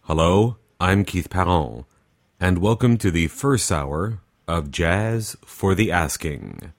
Hello, I'm Keith Parent, and welcome to the first hour of Jazz for the Asking.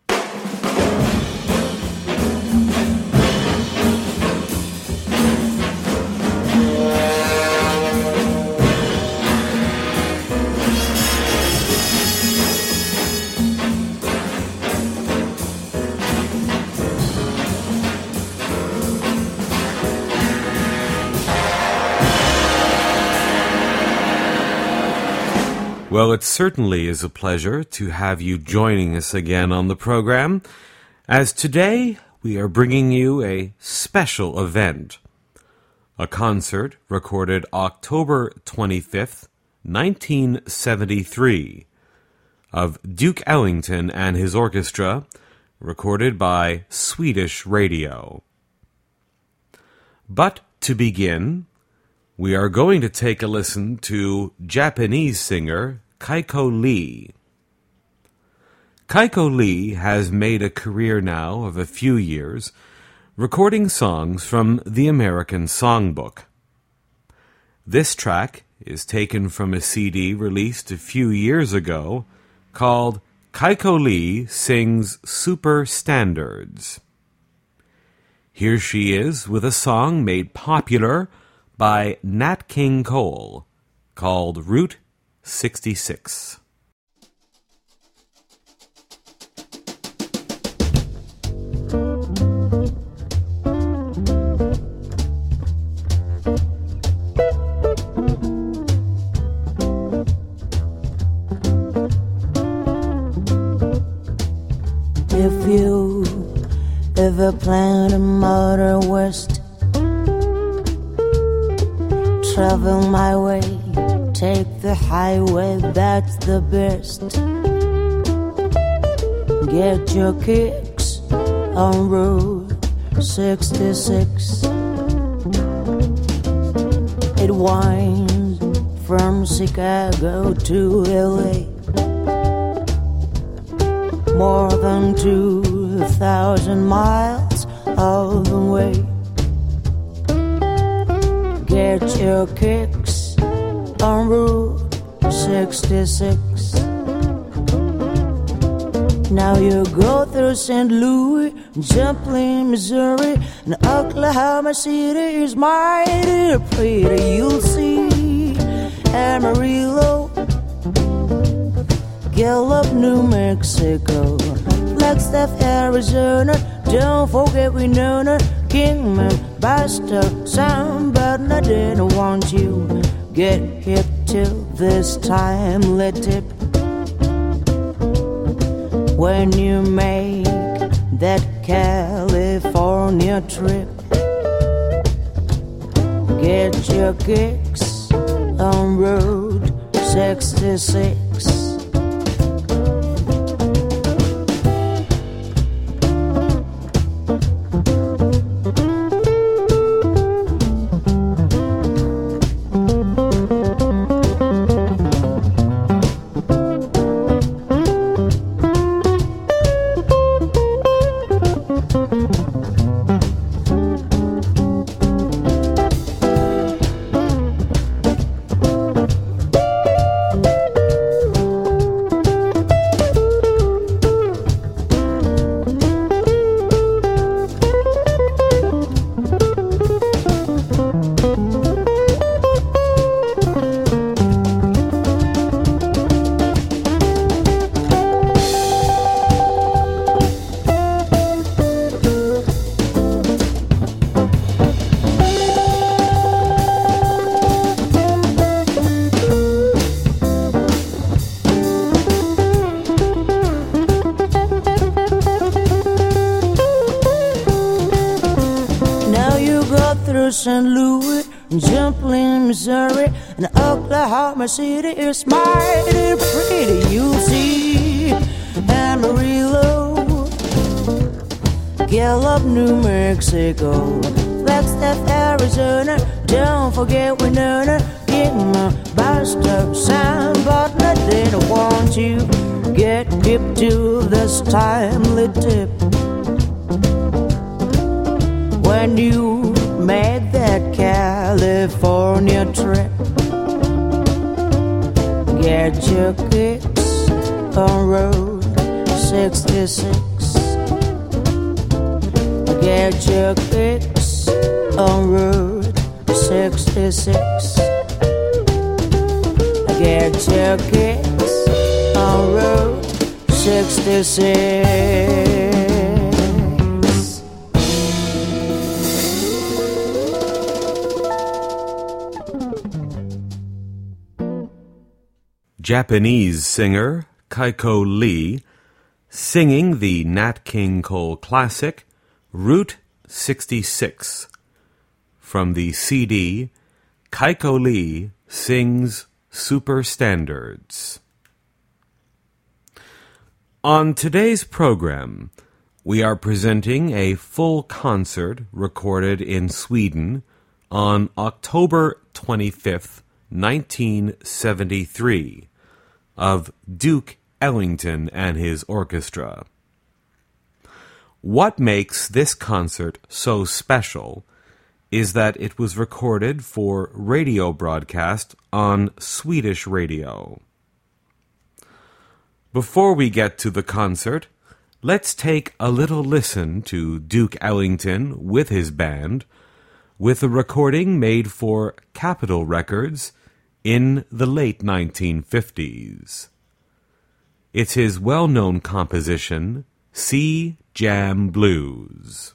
Well, it certainly is a pleasure to have you joining us again on the program, as today we are bringing you a special event, a concert recorded October 25th, 1973, of Duke Ellington and his orchestra, recorded by Swedish Radio. But to begin, we are going to take a listen to Japanese singer Keiko Lee. Keiko Lee has made a career now of a few years recording songs from the American Songbook. This track is taken from a CD released a few years ago called Keiko Lee Sings Super Standards. Here she is with a song made popular by Nat King Cole, called Route 66. If you ever plan to motor west, travel my way, take the highway, that's the best. Get your kicks on Route 66. It winds from Chicago to LA, more than 2,000 miles all the way. Get your kicks on Route 66. Now you go through St. Louis, Joplin, Missouri, and Oklahoma City is mighty pretty. You'll see Amarillo, Gallup, New Mexico, Flagstaff, Arizona. Don't forget Winona, Kingman, Boston, somebody I didn't want you. Get hip till this timely tip. When you make that California trip, get your kicks on Route 66. St. Louis, Joplin, Missouri, and Oklahoma City is mighty pretty. You'll see Amarillo, Gallup, New Mexico, Flagstaff, Arizona. Don't forget Winona, Kingman, Boston, somebody I didn't want you. Get hip to this timely tip. When you made that California trip, get your kicks on Road 66. Get your kicks on Road 66. Get your kicks on Road 66. Japanese singer Kaiko Lee singing the Nat King Cole classic Route 66 from the CD Kaiko Lee Sings Super Standards. On today's program, we are presenting a full concert recorded in Sweden on October 25th, 1973, of Duke Ellington and his orchestra. What makes this concert so special is that it was recorded for radio broadcast on Swedish radio. Before we get to the concert, let's take a little listen to Duke Ellington with his band with a recording made for Capitol Records in the late 1950s. It's his well-known composition, Sea Jam Blues.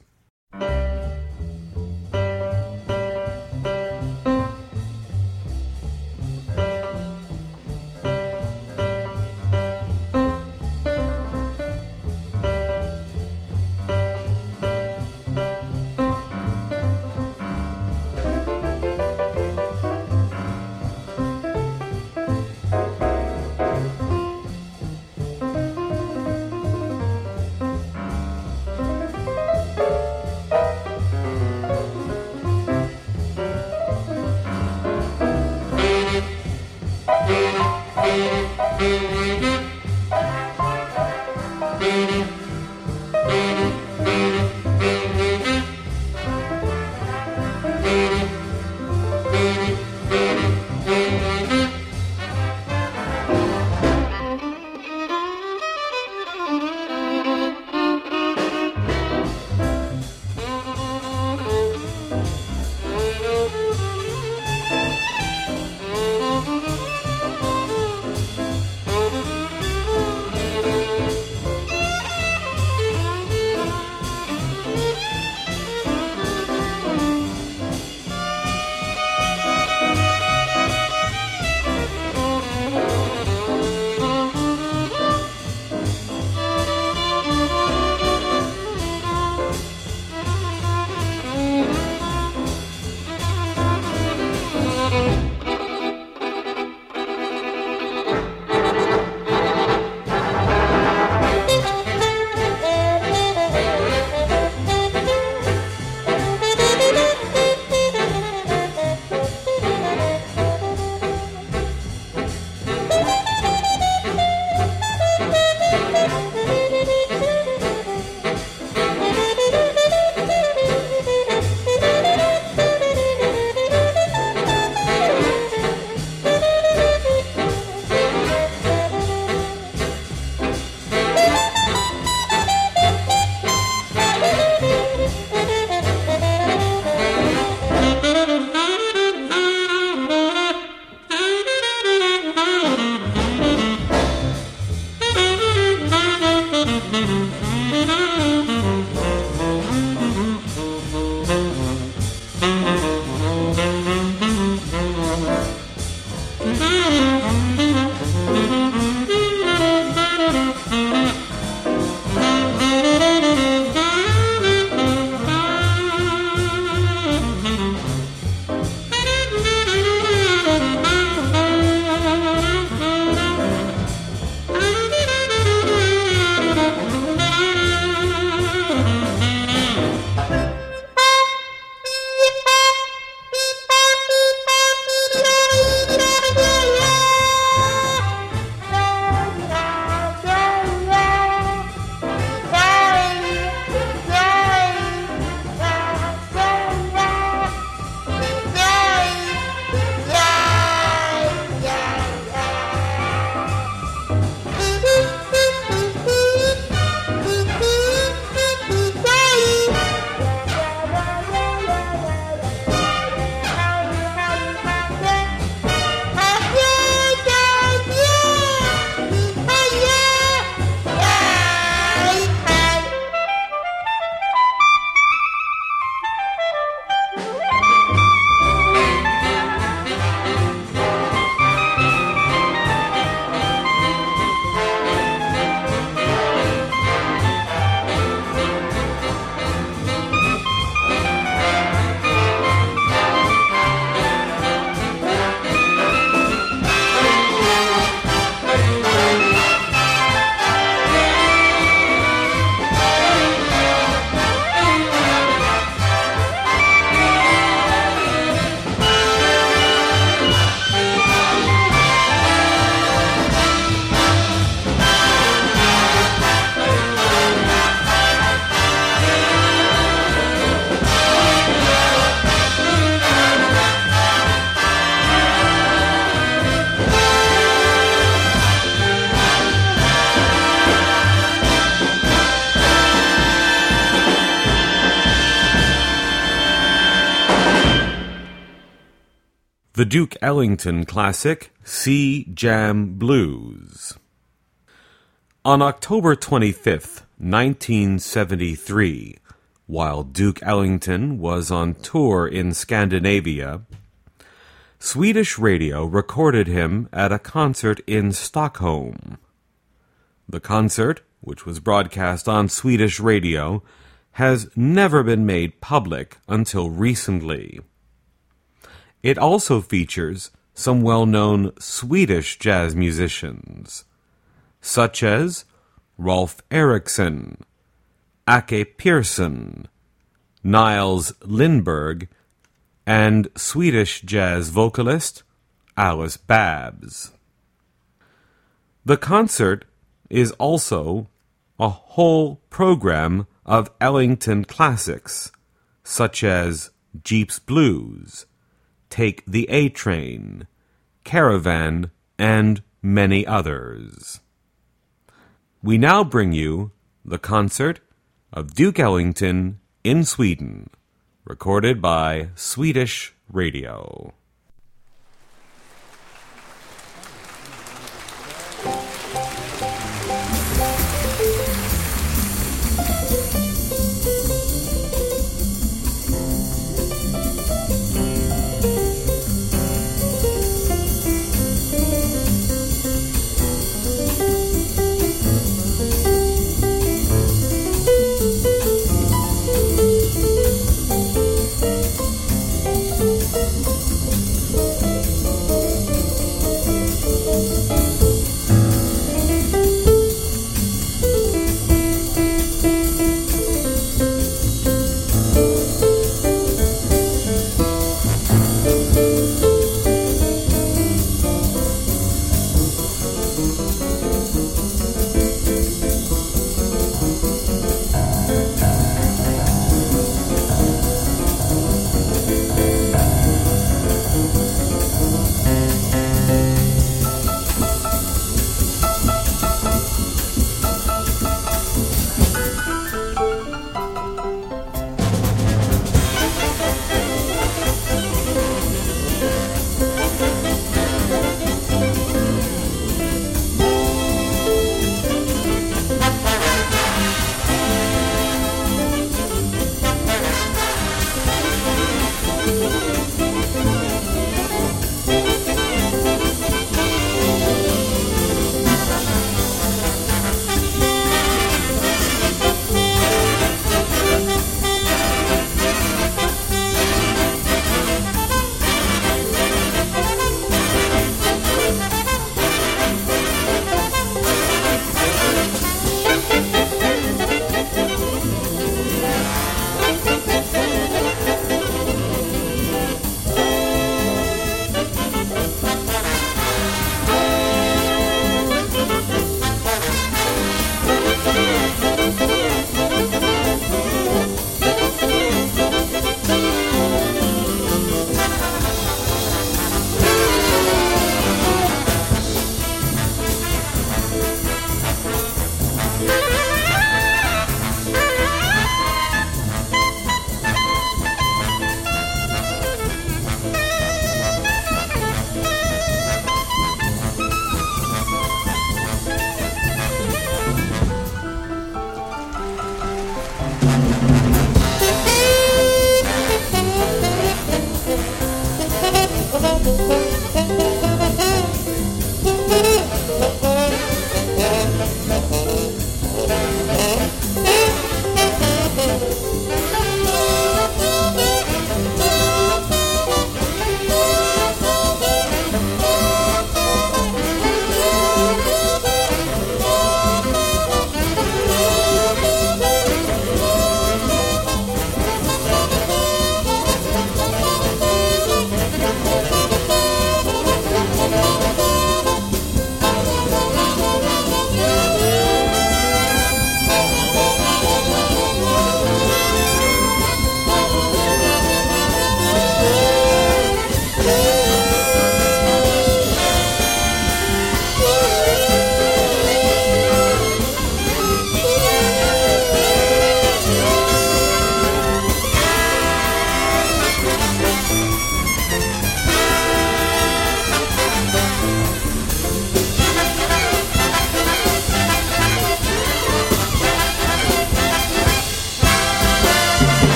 the Duke Ellington classic Sea Jam Blues. On October 25th, 1973, while Duke Ellington was on tour in Scandinavia, Swedish radio recorded him at a concert in Stockholm. The concert, which was broadcast on Swedish radio, has never been made public until recently. It also features some well-known Swedish jazz musicians, such as Rolf Eriksson, Ake Pearson, Niles Lindberg, and Swedish jazz vocalist Alice Babs. The concert is also a whole program of Ellington classics, such as Jeep's Blues, Take the A-Train, Caravan, and many others. We now bring you the concert of Duke Ellington in Sweden, recorded by Swedish Radio.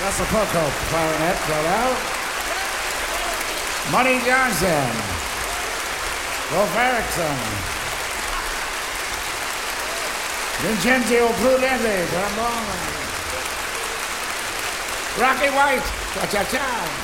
Russell Poco, clarinet, played Money Johnson. Rolf Erickson. Vincenzo Prudente, trombone. Rocky White, cha-cha-cha.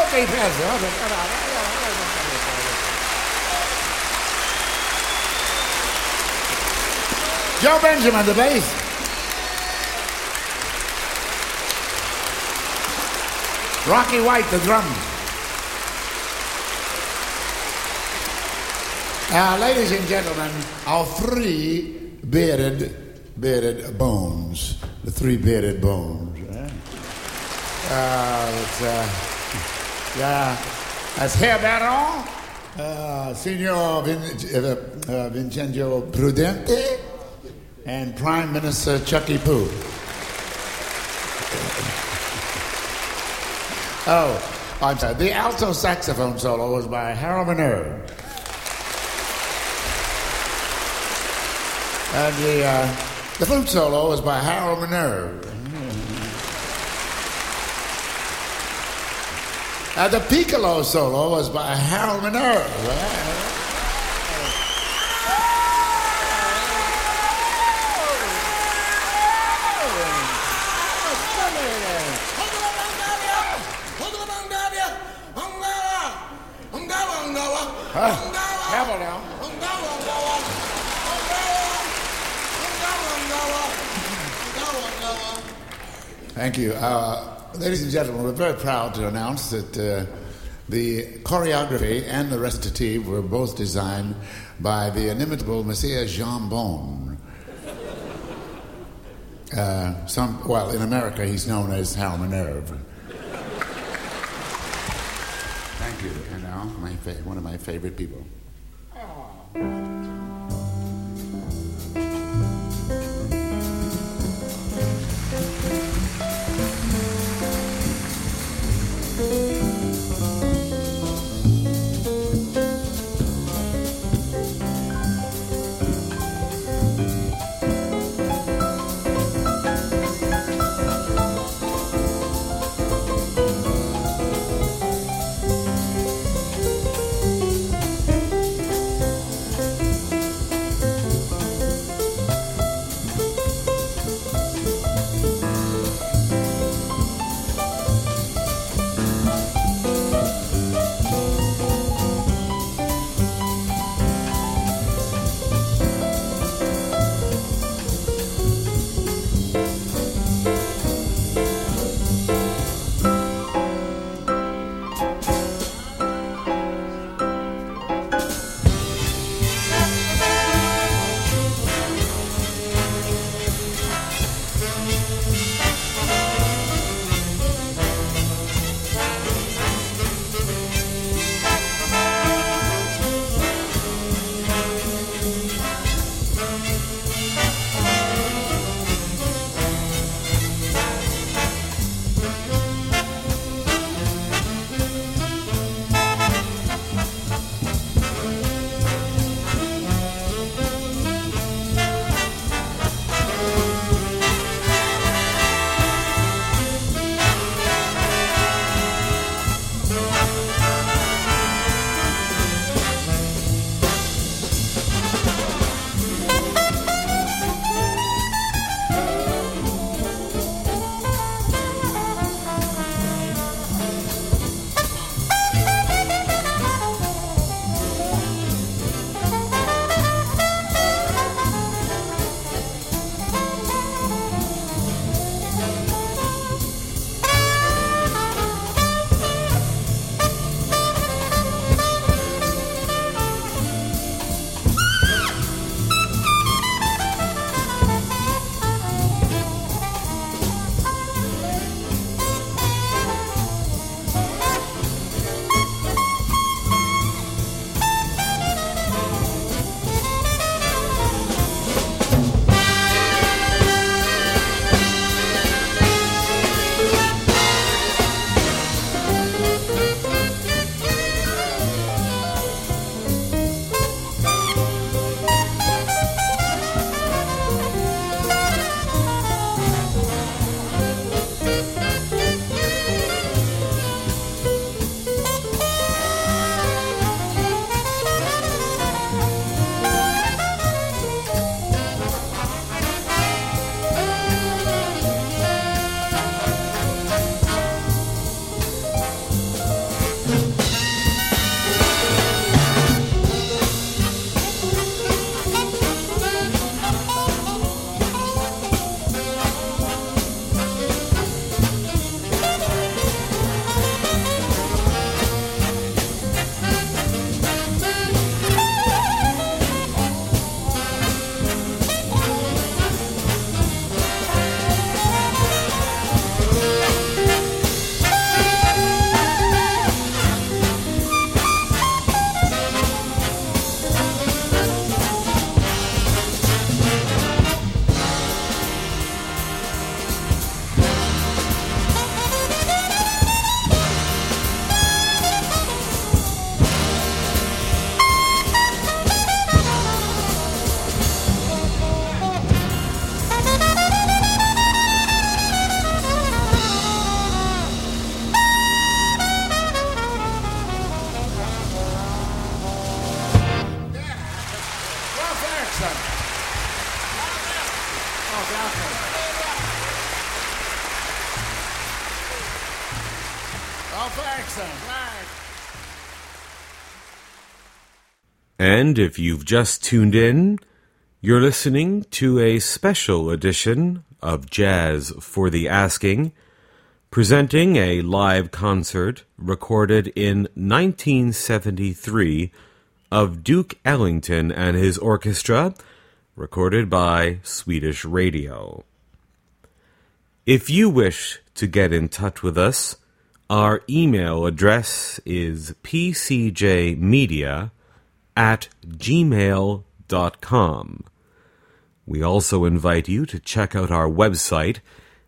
Ok, pezzo. Joe Benjamin, the bass. Rocky White, the drums. Ladies and gentlemen, our three bearded bones. The three bearded bones. That's Herr Baron, Signor Vincenzo Prudente, and Prime Minister Chucky Poo. Oh, I'm sorry. The alto saxophone solo was by Harold Minerve. And the flute solo was by Harold Minerve. The piccolo solo was by Harold Minerve. Careful now. Thank you. Ladies and gentlemen, we're very proud to announce that the choreography and the recitative were both designed by the inimitable Monsieur Jean Bon. In America, he's known as Harold Minerve. Thank you. And now, one of my favorite people. Oh, thanks, son. Thanks. And if you've just tuned in, you're listening to a special edition of Jazz for the Asking, presenting a live concert recorded in 1973 of Duke Ellington and his orchestra, recorded by Swedish Radio. If you wish to get in touch with us, our email address is pcjmedia@gmail.com. We also invite you to check out our website,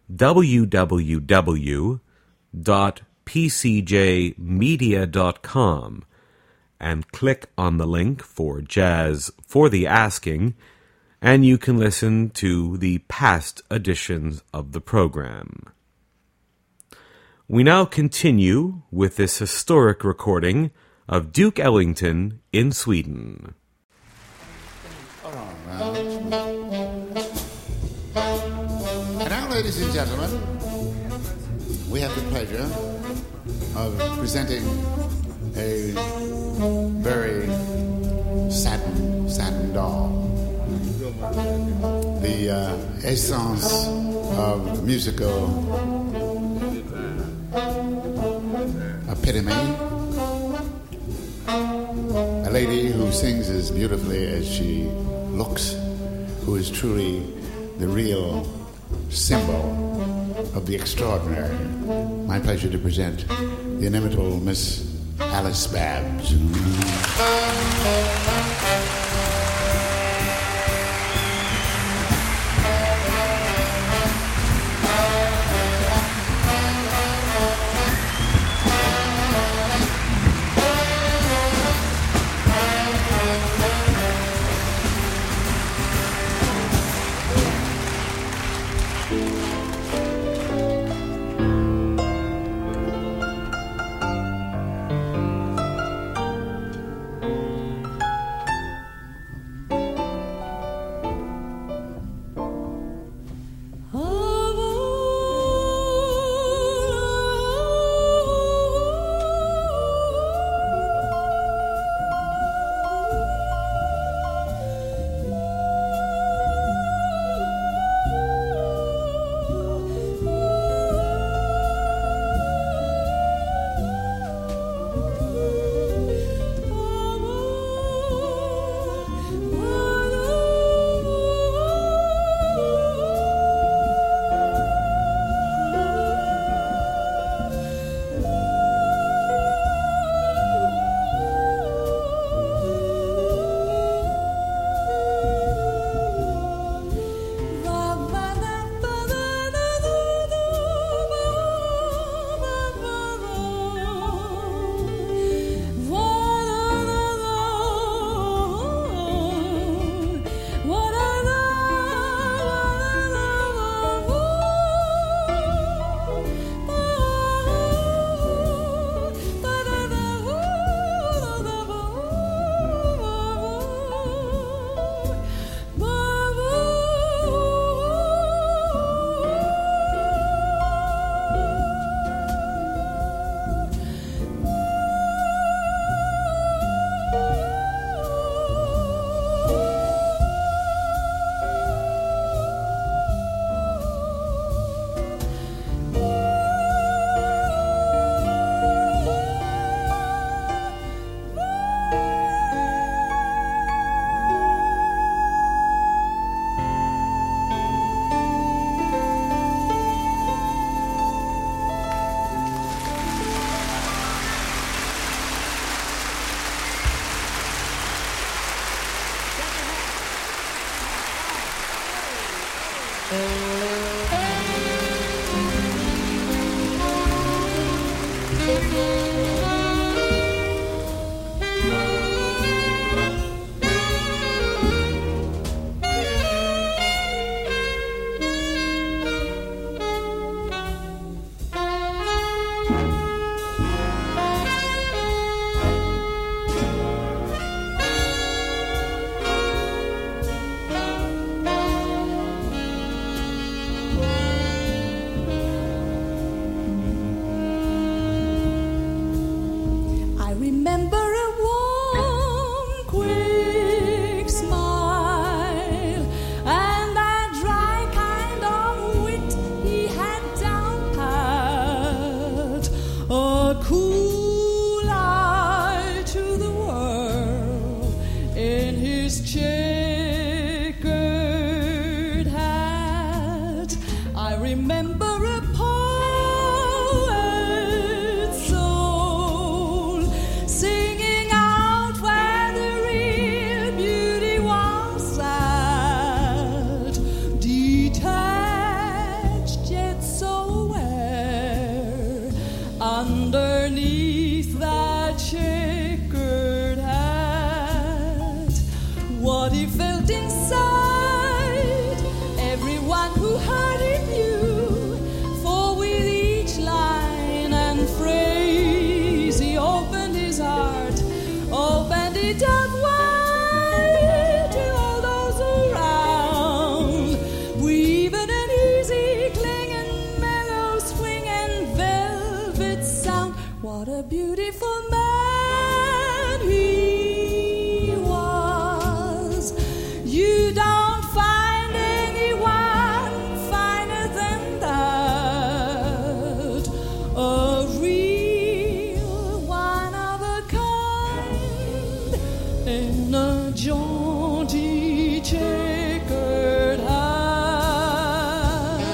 www.pcjmedia.com, and click on the link for Jazz for the Asking, and you can listen to the past editions of the program. We now continue with this historic recording of Duke Ellington in Sweden. And now, ladies and gentlemen, we have the pleasure of presenting a very satin doll. The essence of musical epitome. A lady who sings as beautifully as she looks, who is truly the real symbol of the extraordinary. My pleasure to present the inimitable Miss Alice Babs. remember a poet's soul singing out where the real beauty was at, detached yet so aware, underneath that checkered hat. What he felt inside, everyone who heard him knew, for with each line and phrase he opened his heart, opened it up wide to all those around, weaving an easy clinging mellow swing and velvet sound. What a beautiful man he was. You don't find anyone finer than that, a real one of a kind in a jaunty checkered hat.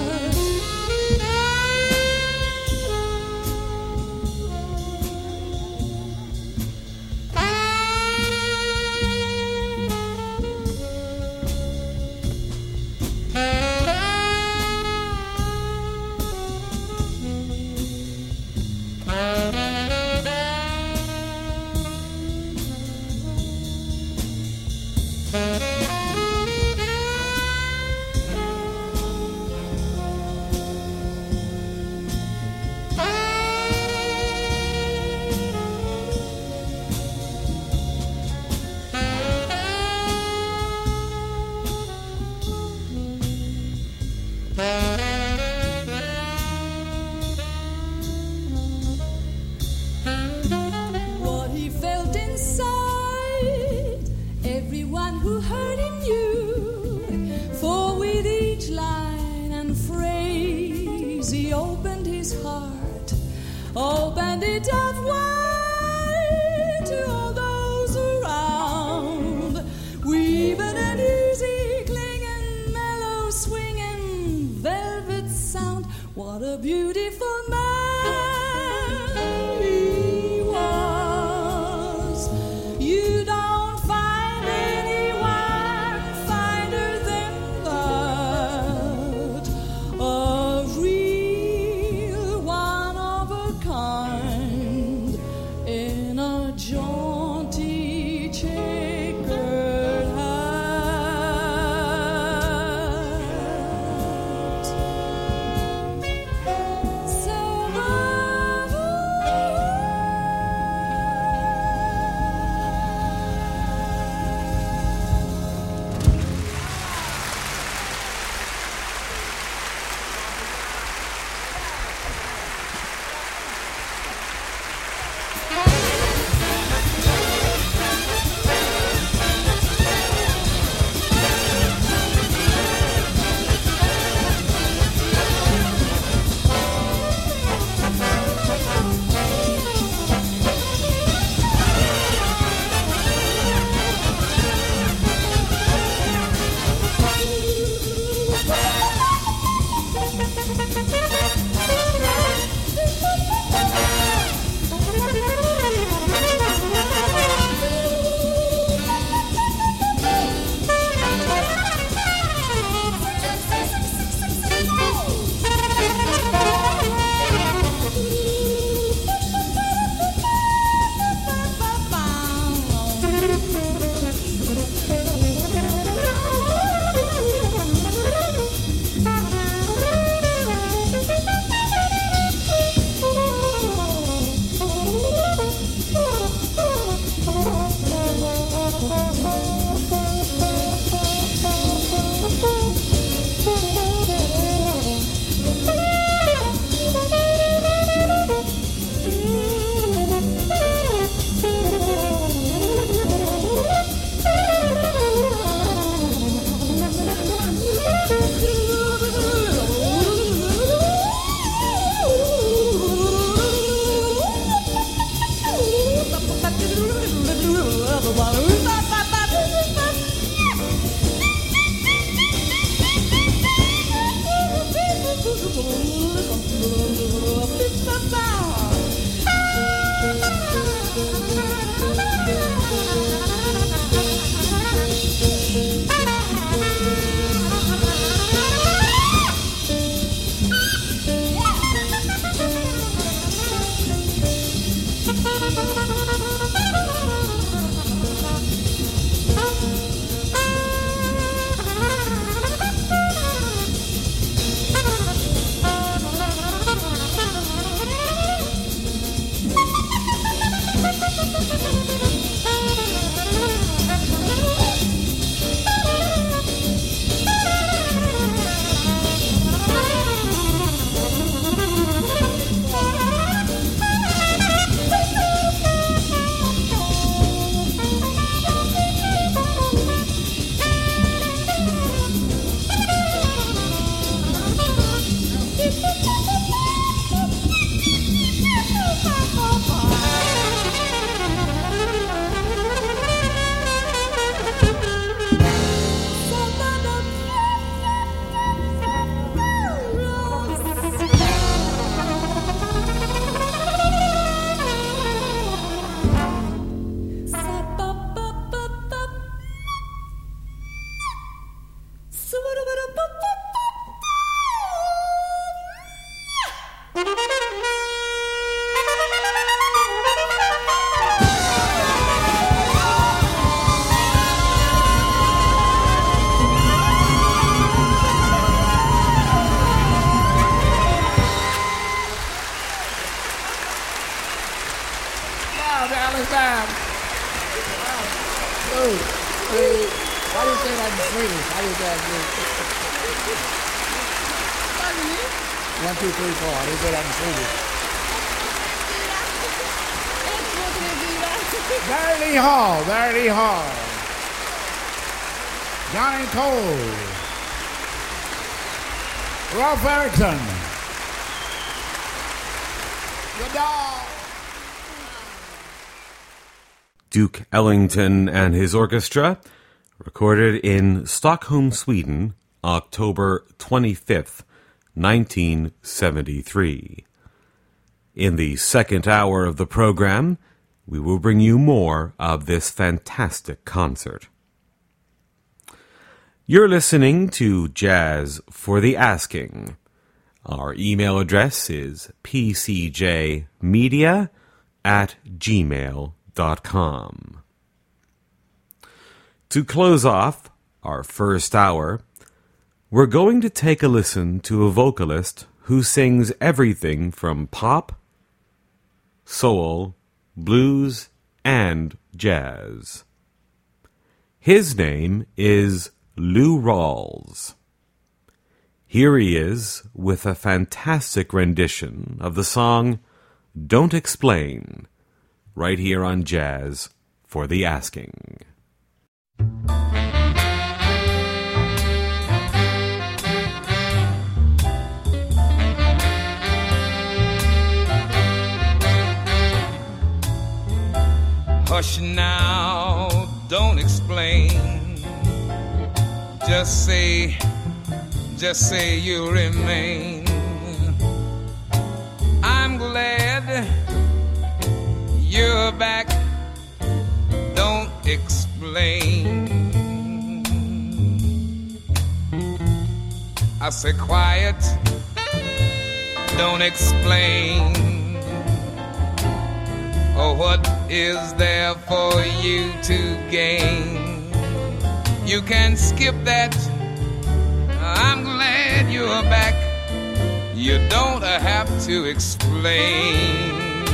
What he felt inside, everyone who heard him knew, for with each line and phrase he opened his heart, opened it up wide to all those around, weaving an easy clinging mellow swinging velvet sound. What a beautiful man he was. You don't find anyone finer than that, a real one of a kind in a jaunty checkered hat. So How do you say that in Swedish? How do you say that in Swedish? 1, 2, 3, 4. How do you say that in Swedish? Barely Hall, Barely Hall. Johnny Cole. Ralph Erickson. Your dog. Duke Ellington and his orchestra, recorded in Stockholm, Sweden, October 25th, 1973. In the second hour of the program, we will bring you more of this fantastic concert. You're listening to Jazz for the Asking. Our email address is pcjmedia@gmail.com. To close off our first hour, we're going to take a listen to a vocalist who sings everything from pop, soul, blues, and jazz. His name is Lou Rawls. Here he is with a fantastic rendition of the song Don't Explain, right here on Jazz for the Asking. Hush now, don't explain. Just say you'll remain. I'm glad you're back. Don't explain. I say quiet, don't explain. Oh, what is there for you to gain? You can skip that. I'm glad you're back. You don't have to explain.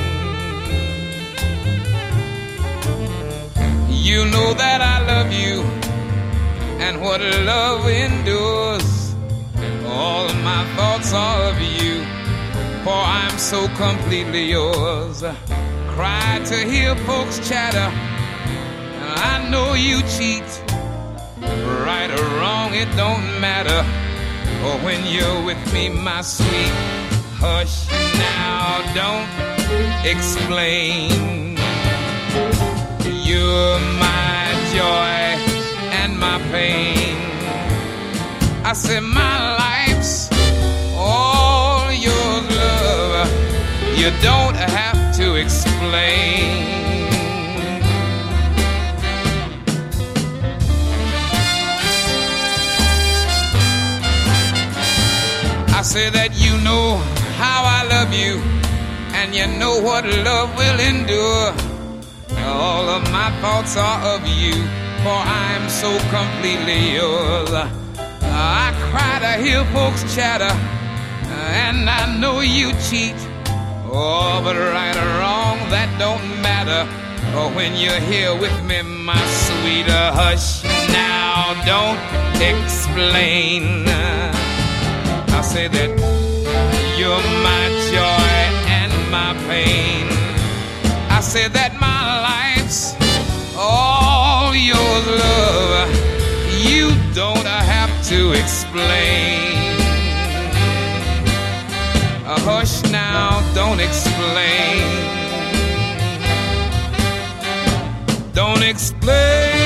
You know that I love you, and what love endures. All of my thoughts are of you, for I'm so completely yours. Cry to hear folks chatter, I know you cheat. Right or wrong, it don't matter. Or when you're with me, my sweet. Hush now, don't explain. You're my joy and my pain. I said my life's all You don't have to explain. I say that you know how I love you, and you know what love will endure. All of my thoughts are of you, for I'm so completely yours. I cry to hear folks chatter, and I know you cheat. Oh, but right or wrong, that don't matter. Oh, when you're here with me, my sweet, hush now, don't explain. I say that you're my joy and my pain. I say that my life's all yours, love. You don't have to explain. Hush now, don't explain. Don't explain.